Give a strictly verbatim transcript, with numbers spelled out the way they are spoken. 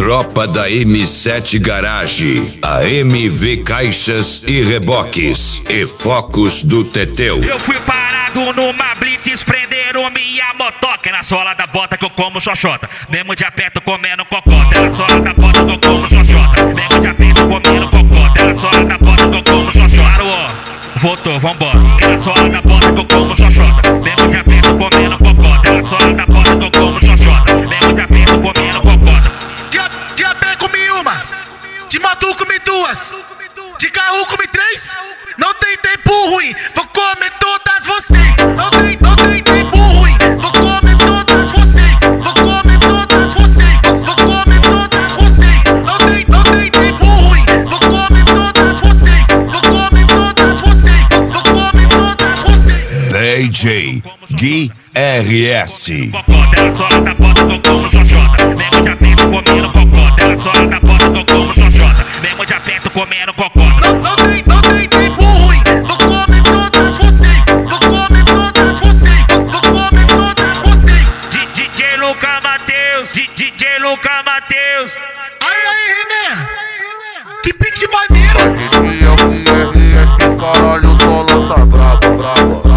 tropa da M sete Garage, a M V Caixas e Reboques e Focos do Teteu. Eu fui parado numa blitz, prenderam minha motoca. É na sola da bota que eu como xoxota, mesmo de aperto comendo cocota. É na sola da bota que eu como xoxota, mesmo de aperto comendo cocota. É na sola da bota que eu como xoxota. Parou, voltou, vambora. É na sola da bota que eu como xoxota, mesmo de aperto comendo cocota. É na sola da bota que eu como xoxota, mesmo de aperto comendo cocota. De, de a pé comi uma, de moto comi duas, de carro comi três. Não tem tempo ruim, vou comer todas vocês. Não tem, não tem tempo ruim, vou comer todas vocês. Vou comer todas vocês, vou comer todas vocês. Não tem, não tem tempo ruim, vou comer todas vocês. Vou comer todas vocês, vou comer todas vocês. D J Gui R S. Ela sola da bota que eu como xoxota, mesmo de aperto comendo cocota. Ela sola da bota que eu como xoxota, mesmo de aperto comendo cocota. Não, não tem, não tem tempo ruim, vou comer todas vocês. Vou comer todas vocês, vou comer todas vocês. D J Luca Matheus, D J Luca Matheus. Aí, aí, René, que beat maneiro. Esse é o I R S, caralho, só lança brabo, brabo.